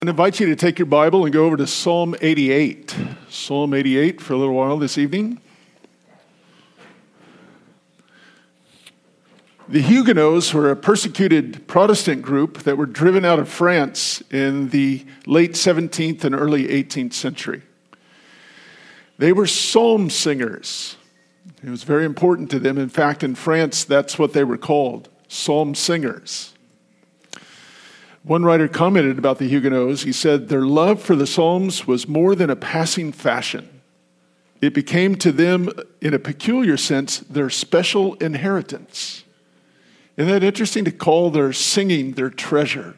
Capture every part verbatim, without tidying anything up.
I invite you to take your Bible and go over to Psalm eighty-eight. Psalm eighty-eight for a little while this evening. The Huguenots were a persecuted Protestant group that were driven out of France in the late seventeenth and early eighteenth century. They were psalm singers. It was very important to them. In fact, in France, that's what they were called, psalm singers. One writer commented about the Huguenots. He said, their love for the Psalms was more than a passing fashion. It became to them, in a peculiar sense, their special inheritance. Isn't that interesting to call their singing their treasure?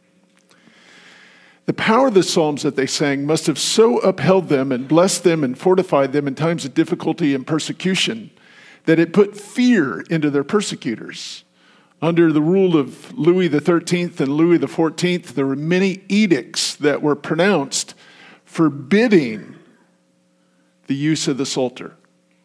The power of the Psalms that they sang must have so upheld them and blessed them and fortified them in times of difficulty and persecution that it put fear into their persecutors. Under the rule of Louis the thirteenth and Louis the fourteenth, there were many edicts that were pronounced forbidding the use of the Psalter.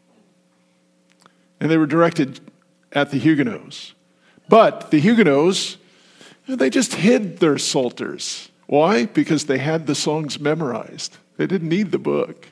And they were directed at the Huguenots. But the Huguenots, they just hid their Psalters. Why? Because they had the songs memorized. They didn't need the book.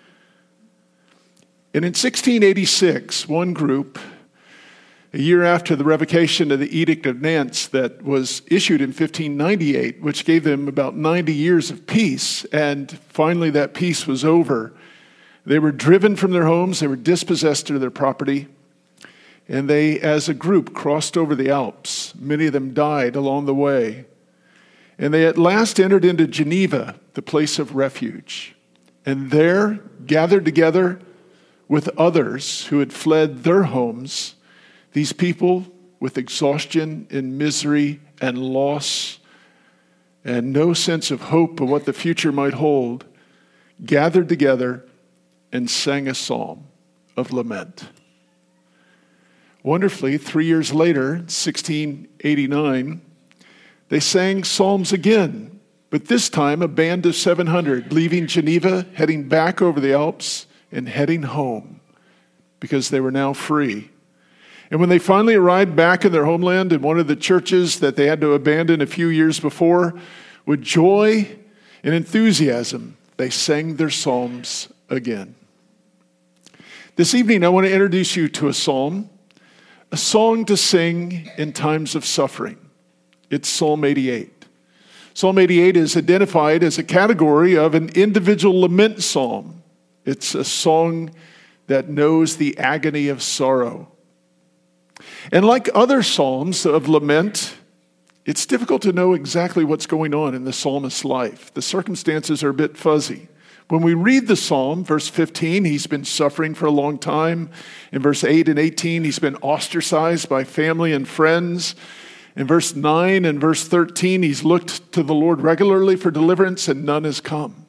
And in sixteen eighty-six, one group, a year after the revocation of the Edict of Nantes that was issued in fifteen ninety-eight, which gave them about ninety years of peace, and finally that peace was over. They were driven from their homes, they were dispossessed of their property, and they, as a group, crossed over the Alps. Many of them died along the way. And they at last entered into Geneva, the place of refuge, and there gathered together with others who had fled their homes. These people with exhaustion and misery and loss and no sense of hope of what the future might hold, gathered together and sang a psalm of lament. Wonderfully, three years later, sixteen eighty-nine, they sang psalms again, but this time a band of seven hundred, leaving Geneva, heading back over the Alps, and heading home because they were now free. And when they finally arrived back in their homeland in one of the churches that they had to abandon a few years before, with joy and enthusiasm, they sang their psalms again. This evening, I want to introduce you to a psalm, a song to sing in times of suffering. It's Psalm eighty-eight. Psalm eighty-eight is identified as a category of an individual lament psalm. It's a song that knows the agony of sorrow. And like other psalms of lament, it's difficult to know exactly what's going on in the psalmist's life. The circumstances are a bit fuzzy. When we read the psalm, verse fifteen, he's been suffering for a long time. In verse eight and eighteen, he's been ostracized by family and friends. In verse nine and verse thirteen, he's looked to the Lord regularly for deliverance and none has come.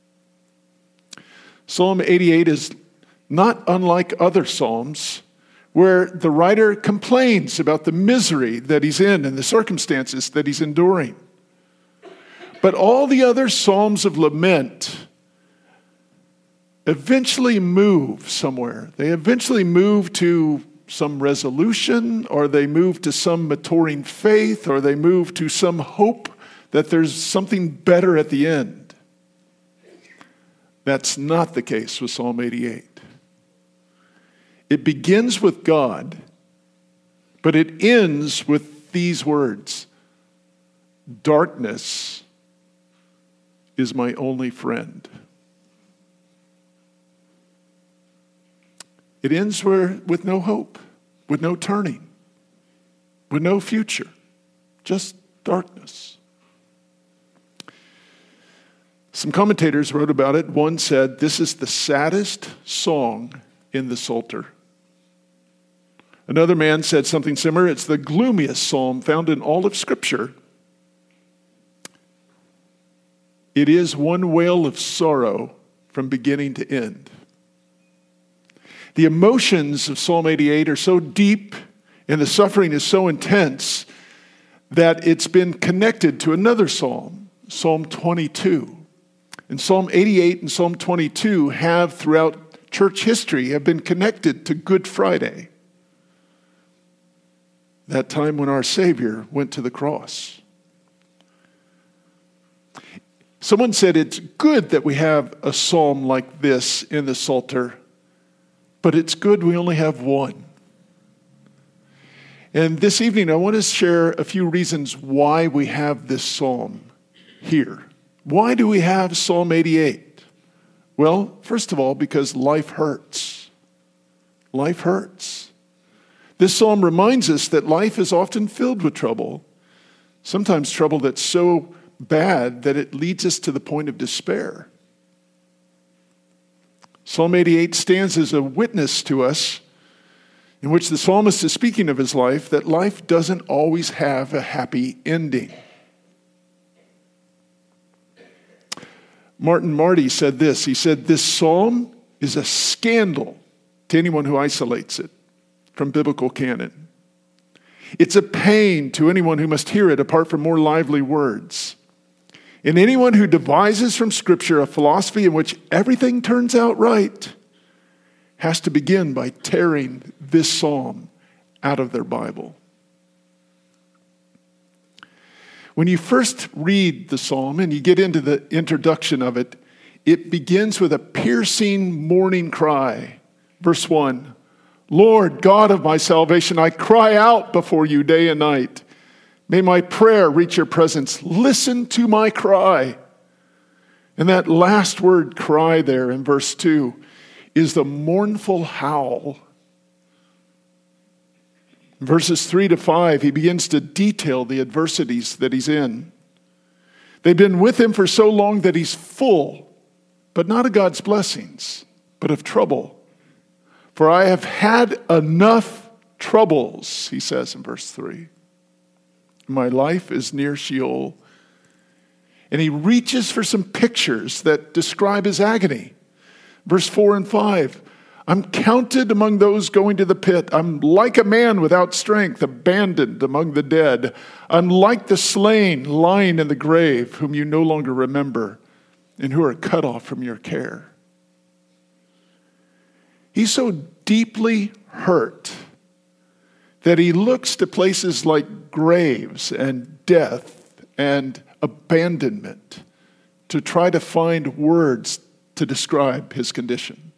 Psalm eighty-eight is not unlike other psalms where the writer complains about the misery that he's in and the circumstances that he's enduring. But all the other psalms of lament eventually move somewhere. They eventually move to some resolution, or they move to some maturing faith, or they move to some hope that there's something better at the end. That's not the case with Psalm eighty-eight. It begins with God, but it ends with these words: darkness is my only friend. It ends where, with no hope, with no turning, with no future, just darkness. Some commentators wrote about it. One said, this is the saddest song in the Psalter. Another man said something similar. It's the gloomiest psalm found in all of Scripture. It is one wail of sorrow from beginning to end. The emotions of Psalm eighty-eight are so deep and the suffering is so intense that it's been connected to another psalm, Psalm twenty-two. And Psalm eighty-eight and Psalm twenty-two have, throughout church history, have been connected to Good Friday, that time when our Savior went to the cross. Someone said it's good that we have a psalm like this in the Psalter, but it's good we only have one. And this evening, I want to share a few reasons why we have this psalm here. Why do we have Psalm eighty-eight? Well, first of all, because life hurts. Life hurts. This psalm reminds us that life is often filled with trouble, sometimes trouble that's so bad that it leads us to the point of despair. Psalm eighty-eight stands as a witness to us in which the psalmist is speaking of his life, that life doesn't always have a happy ending. Martin Marty said this. He said, this psalm is a scandal to anyone who isolates it from biblical canon. It's a pain to anyone who must hear it apart from more lively words. And anyone who devises from Scripture a philosophy in which everything turns out right has to begin by tearing this psalm out of their Bible. When you first read the psalm and you get into the introduction of it, it begins with a piercing mourning cry. Verse one, Lord, God of my salvation, I cry out before you day and night. May my prayer reach your presence. Listen to my cry. And that last word, cry, there in verse two, is the mournful howl. In verses three to five, he begins to detail the adversities that he's in. They've been with him for so long that he's full, but not of God's blessings, but of trouble. For I have had enough troubles, he says in verse three. My life is near Sheol. And he reaches for some pictures that describe his agony. Verse four and five, I'm counted among those going to the pit. I'm like a man without strength, abandoned among the dead. I'm like the slain lying in the grave, whom you no longer remember, and who are cut off from your care. He's so deeply hurt that he looks to places like graves and death and abandonment to try to find words to describe his condition.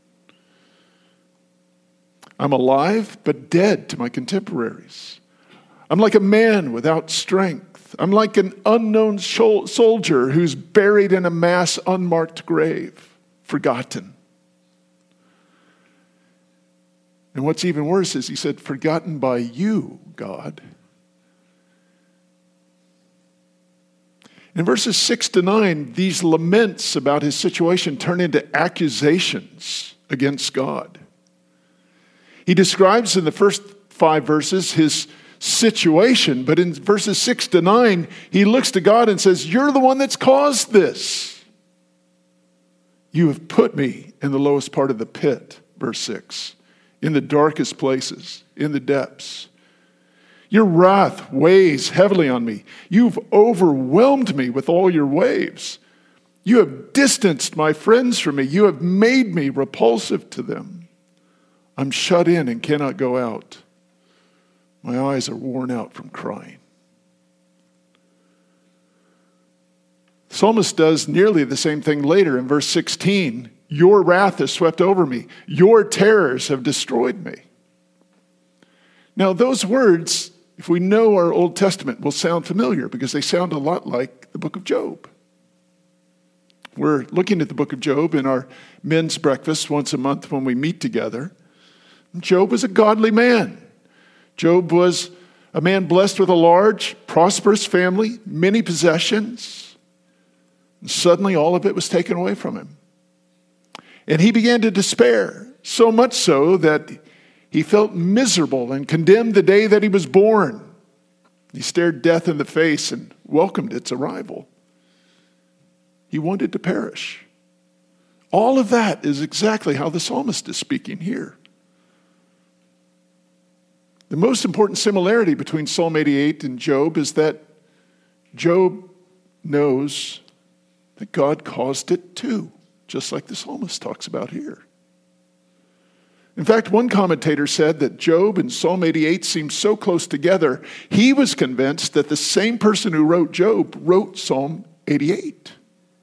I'm alive, but dead to my contemporaries. I'm like a man without strength. I'm like an unknown soldier who's buried in a mass unmarked grave, forgotten. And what's even worse is he said, forgotten by you, God. In verses six to nine, these laments about his situation turn into accusations against God. He describes in the first five verses his situation, but in verses six to nine, he looks to God and says, you're the one that's caused this. You have put me in the lowest part of the pit, verse six, in the darkest places, in the depths. Your wrath weighs heavily on me. You've overwhelmed me with all your waves. You have distanced my friends from me. You have made me repulsive to them. I'm shut in and cannot go out. My eyes are worn out from crying. The psalmist does nearly the same thing later in verse sixteen. Your wrath has swept over me. Your terrors have destroyed me. Now, those words, if we know our Old Testament, will sound familiar because they sound a lot like the book of Job. We're looking at the book of Job in our men's breakfast once a month when we meet together. Job was a godly man. Job was a man blessed with a large, prosperous family, many possessions. And suddenly all of it was taken away from him. And he began to despair, so much so that he felt miserable and condemned the day that he was born. He stared death in the face and welcomed its arrival. He wanted to perish. All of that is exactly how the psalmist is speaking here. The most important similarity between Psalm eighty-eight and Job is that Job knows that God caused it too, just like the psalmist talks about here. In fact, one commentator said that Job and Psalm eighty-eight seem so close together, he was convinced that the same person who wrote Job wrote Psalm eighty-eight.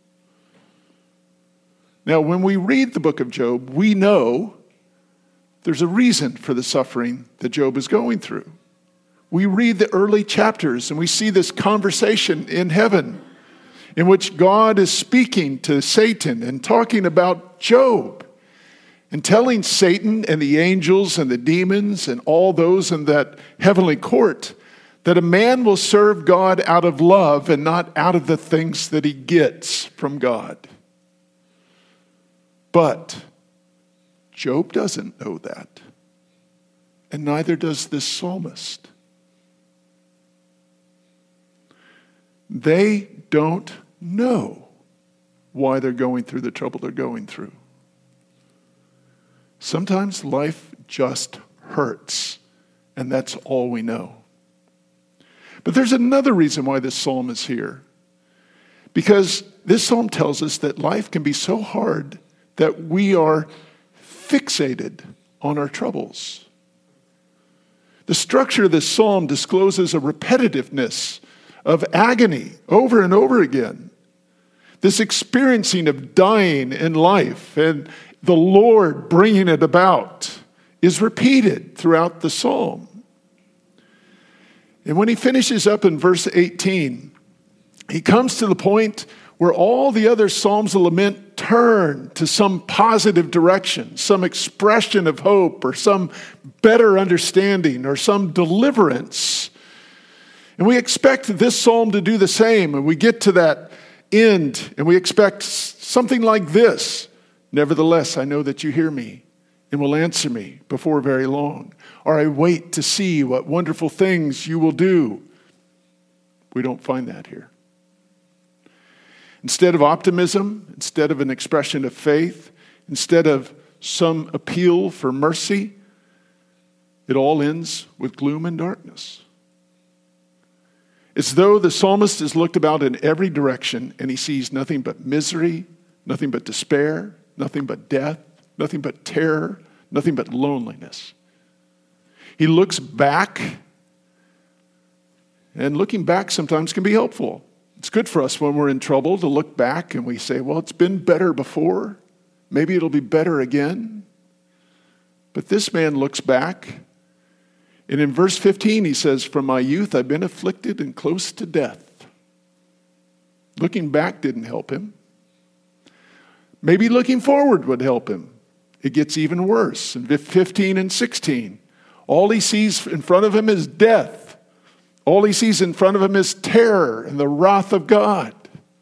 Now, when we read the book of Job, we know there's a reason for the suffering that Job is going through. We read the early chapters and we see this conversation in heaven in which God is speaking to Satan and talking about Job and telling Satan and the angels and the demons and all those in that heavenly court that a man will serve God out of love and not out of the things that he gets from God. But Job doesn't know that, and neither does this psalmist. They don't know why they're going through the trouble they're going through. Sometimes life just hurts, and that's all we know. But there's another reason why this psalm is here. Because this psalm tells us that life can be so hard that we are fixated on our troubles. The structure of this psalm discloses a repetitiveness of agony over and over again. This experiencing of dying in life and the Lord bringing it about is repeated throughout the psalm. And when he finishes up in verse eighteen, he comes to the point where all the other psalms of lament turn to some positive direction, some expression of hope or some better understanding or some deliverance. And we expect this psalm to do the same. And we get to that end and we expect something like this. Nevertheless, I know that you hear me and will answer me before very long. Or I wait to see what wonderful things you will do. We don't find that here. Instead of optimism, instead of an expression of faith, instead of some appeal for mercy, it all ends with gloom and darkness. It's though the psalmist has looked about in every direction and he sees nothing but misery, nothing but despair, nothing but death, nothing but terror, nothing but loneliness. He looks back, and looking back sometimes can be helpful. It's good for us when we're in trouble to look back and we say, well, it's been better before. Maybe it'll be better again. But this man looks back, and in verse fifteen he says, from my youth I've been afflicted and close to death. Looking back didn't help him. Maybe looking forward would help him. It gets even worse. In fifteen and sixteen, all he sees in front of him is death. All he sees in front of him is terror and the wrath of God.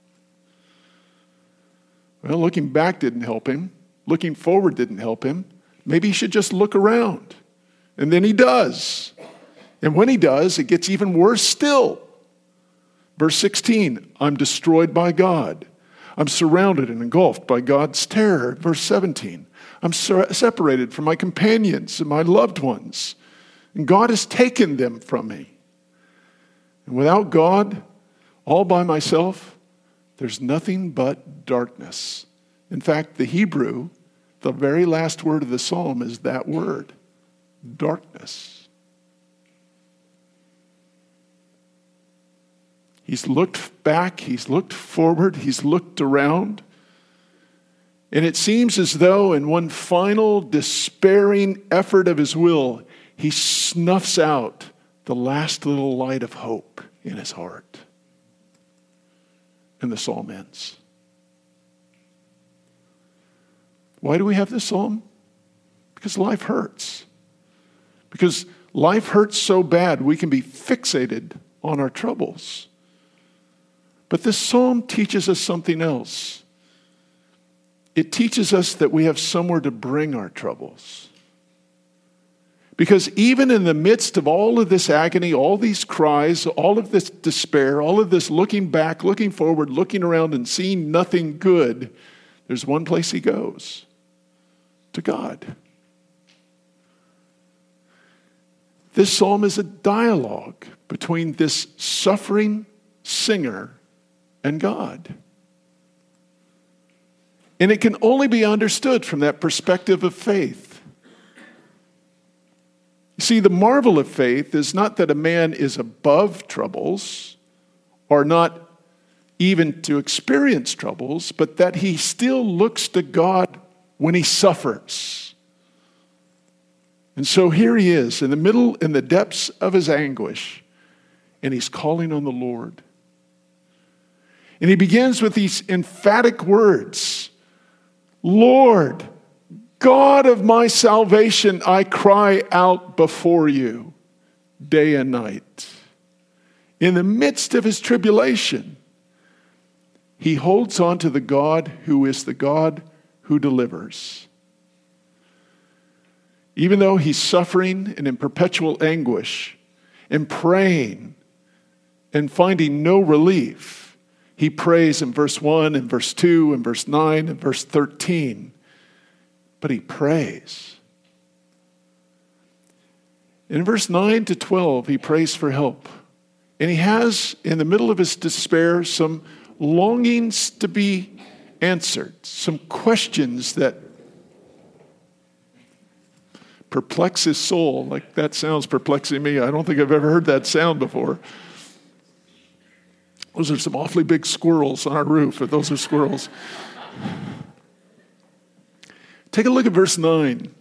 Well, looking back didn't help him. Looking forward didn't help him. Maybe he should just look around. And then he does. And when he does, it gets even worse still. Verse sixteen, I'm destroyed by God. I'm surrounded and engulfed by God's terror. Verse seventeen, I'm separated from my companions and my loved ones. And God has taken them from me. And without God, all by myself, there's nothing but darkness. In fact, the Hebrew, the very last word of the psalm is that word, darkness. He's looked back, he's looked forward, he's looked around. And it seems as though in one final despairing effort of his will, he snuffs out the last little light of hope in his heart. And the psalm ends. Why do we have this psalm? Because life hurts. Because life hurts so bad we can be fixated on our troubles. But this psalm teaches us something else. It teaches us that we have somewhere to bring our troubles. Because even in the midst of all of this agony, all these cries, all of this despair, all of this looking back, looking forward, looking around and seeing nothing good, there's one place he goes, to God. This psalm is a dialogue between this suffering singer and God. And it can only be understood from that perspective of faith. You see, the marvel of faith is not that a man is above troubles or not even to experience troubles, but that he still looks to God when he suffers. And so here he is in the middle, in the depths of his anguish, and he's calling on the Lord. And he begins with these emphatic words, Lord, God of my salvation, I cry out before you day and night. In the midst of his tribulation, he holds on to the God who is the God who delivers. Even though he's suffering and in perpetual anguish and praying and finding no relief, he prays in verse one and verse two and verse nine and verse thirteen. But he prays. In verse nine to twelve, he prays for help. And he has, in the middle of his despair, some longings to be answered, some questions that perplex his soul. Like that sounds perplexing me. I don't think I've ever heard that sound before. Those are some awfully big squirrels on our roof, if those are squirrels. Take a look at verse nine.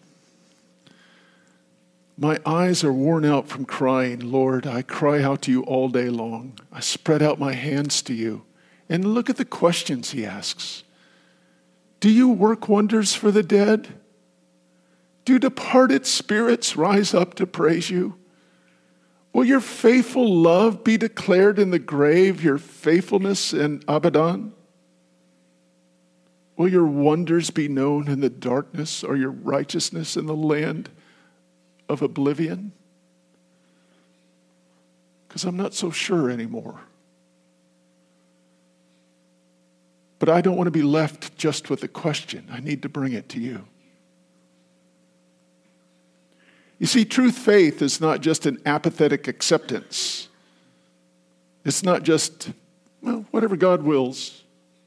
My eyes are worn out from crying. Lord, I cry out to you all day long. I spread out my hands to you. And look at the questions he asks. Do you work wonders for the dead? Do departed spirits rise up to praise you? Will your faithful love be declared in the grave, your faithfulness in Abaddon? Will your wonders be known in the darkness, or your righteousness in the land of oblivion? Because I'm not so sure anymore. But I don't want to be left just with a question. I need to bring it to you. You see, truth faith is not just an apathetic acceptance. It's not just, well, whatever God wills.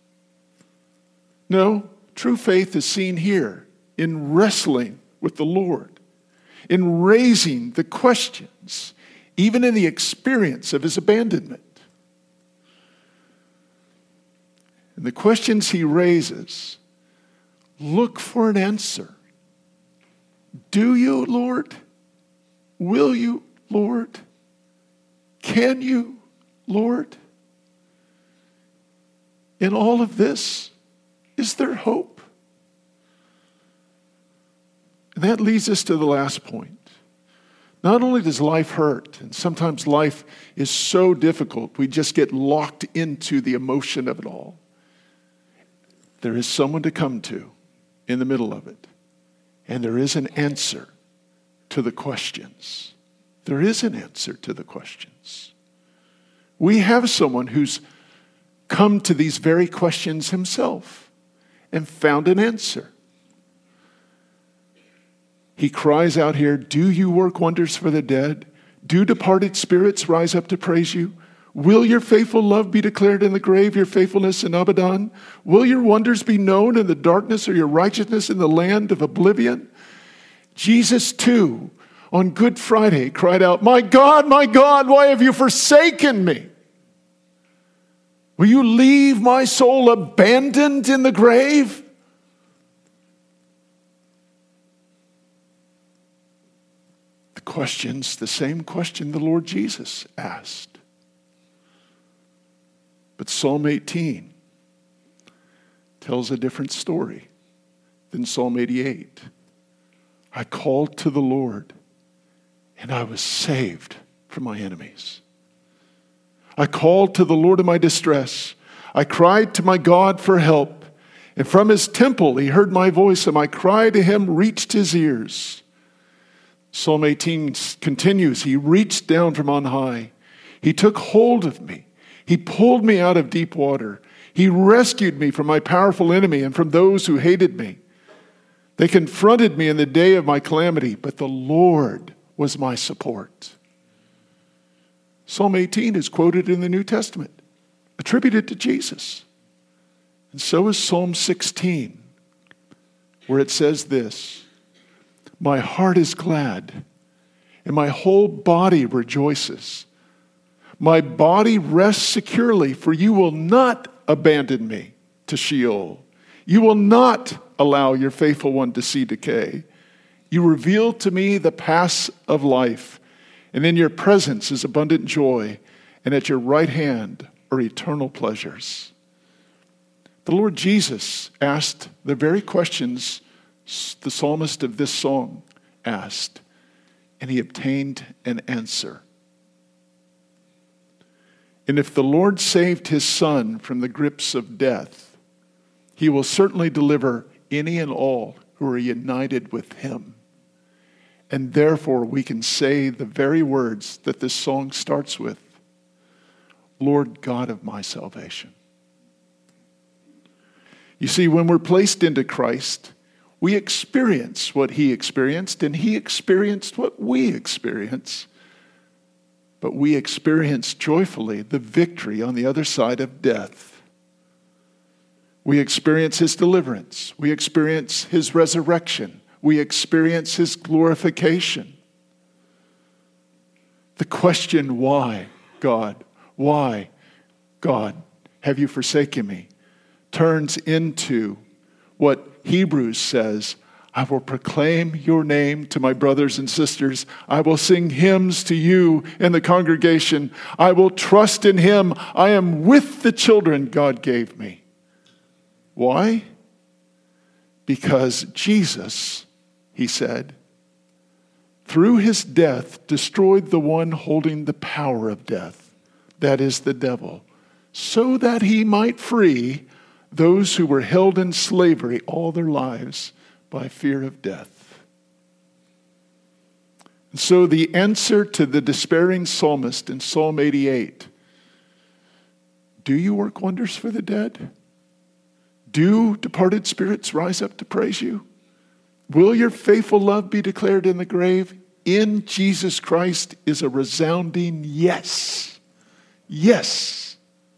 No, true faith is seen here in wrestling with the Lord, in raising the questions, even in the experience of his abandonment. And the questions he raises, look for an answer. Do you, Lord? Will you, Lord? Can you, Lord? In all of this, is there hope? And that leads us to the last point. Not only does life hurt, and sometimes life is so difficult, we just get locked into the emotion of it all. There is someone to come to in the middle of it. And there is an answer to the questions. There is an answer to the questions. We have someone who's come to these very questions himself and found an answer. He cries out here, do you work wonders for the dead? Do departed spirits rise up to praise you? Will your faithful love be declared in the grave, your faithfulness in Abaddon? Will your wonders be known in the darkness, or your righteousness in the land of oblivion? Jesus, too, on Good Friday, cried out, my God, my God, why have you forsaken me? Will you leave my soul abandoned in the grave? The question's the same question the Lord Jesus asked. But Psalm eighteen tells a different story than Psalm eighty-eight. I called to the Lord, and I was saved from my enemies. I called to the Lord in my distress. I cried to my God for help. And from his temple he heard my voice, and my cry to him reached his ears. Psalm eighteen continues, he reached down from on high. He took hold of me. He pulled me out of deep water. He rescued me from my powerful enemy and from those who hated me. They confronted me in the day of my calamity, but the Lord was my support. Psalm eighteen is quoted in the New Testament, attributed to Jesus. And so is Psalm sixteen, where it says this, my heart is glad, and my whole body rejoices. My body rests securely, for you will not abandon me to Sheol. You will not allow your faithful one to see decay. You reveal to me the paths of life, and in your presence is abundant joy, and at your right hand are eternal pleasures. The Lord Jesus asked the very questions the psalmist of this song asked, and he obtained an answer. And if the Lord saved his Son from the grips of death, he will certainly deliver any and all who are united with him. And therefore we can say the very words that this song starts with, Lord God of my salvation. You see, when we're placed into Christ, we experience what he experienced, and he experienced what we experience. But we experience joyfully the victory on the other side of death. We experience his deliverance. We experience his resurrection. We experience his glorification. The question, why, God, why, God, have you forsaken me, turns into what Hebrews says, I will proclaim your name to my brothers and sisters. I will sing hymns to you in the congregation. I will trust in him. I am with the children God gave me. Why? Because Jesus, he said, through his death destroyed the one holding the power of death, that is the devil, so that he might free those who were held in slavery all their lives by fear of death. And so the answer to the despairing psalmist in Psalm eighty-eight, do you work wonders for the dead? Do departed spirits rise up to praise you? Will your faithful love be declared in the grave? In Jesus Christ is a resounding yes. Yes.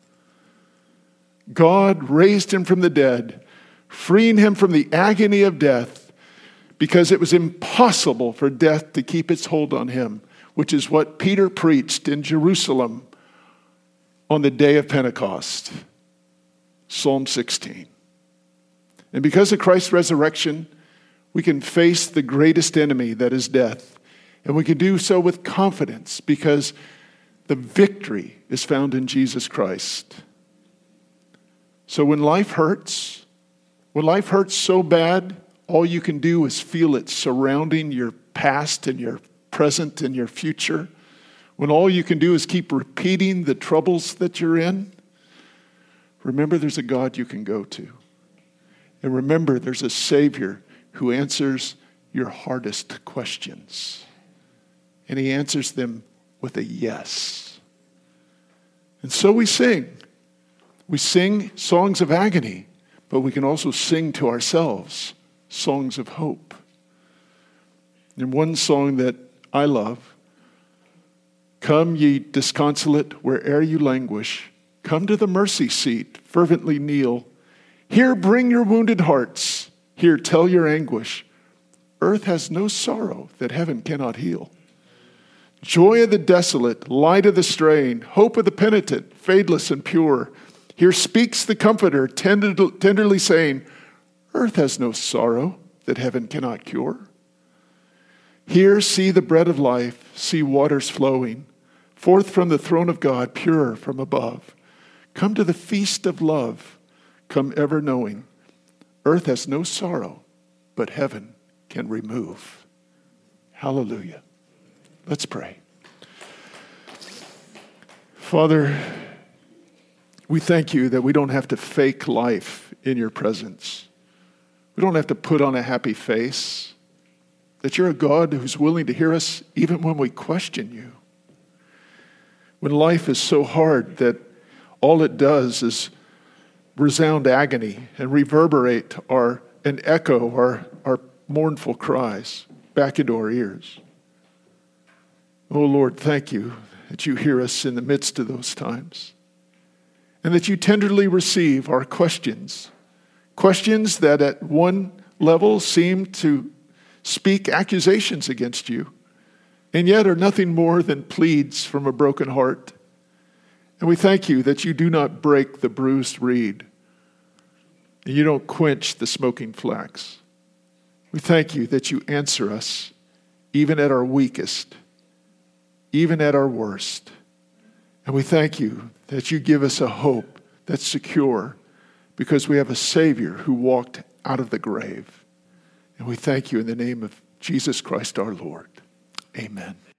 God raised him from the dead, freeing him from the agony of death, because it was impossible for death to keep its hold on him, which is what Peter preached in Jerusalem on the day of Pentecost. Psalm sixteen. And because of Christ's resurrection, we can face the greatest enemy, that is death. And we can do so with confidence because the victory is found in Jesus Christ. So when life hurts, when life hurts so bad, all you can do is feel it surrounding your past and your present and your future. When all you can do is keep repeating the troubles that you're in, remember there's a God you can go to. And remember there's a Savior who answers your hardest questions. And he answers them with a yes. And so we sing. We sing songs of agony, but we can also sing to ourselves songs of hope. And one song that I love, come ye disconsolate where'er you languish, come to the mercy seat, fervently kneel. Here bring your wounded hearts, here tell your anguish. Earth has no sorrow that heaven cannot heal. Joy of the desolate, light of the straying, hope of the penitent, fadeless and pure. Here speaks the Comforter, tender, tenderly saying, earth has no sorrow that heaven cannot cure. Here see the bread of life, see waters flowing, forth from the throne of God, pure from above. Come to the feast of love, come ever knowing, earth has no sorrow, but heaven can remove. Hallelujah. Let's pray. Father, we thank you that we don't have to fake life in your presence. We don't have to put on a happy face. That you're a God who's willing to hear us even when we question you. When life is so hard that all it does is resound agony and reverberate our and echo our, our mournful cries back into our ears. Oh Lord, thank you that you hear us in the midst of those times. And that you tenderly receive our questions. Questions that at one level seem to speak accusations against you, and yet are nothing more than pleads from a broken heart. And we thank you that you do not break the bruised reed. And you don't quench the smoking flax. We thank you that you answer us even at our weakest, even at our worst. And we thank you that you give us a hope that's secure because we have a Savior who walked out of the grave. And we thank you in the name of Jesus Christ our Lord. Amen.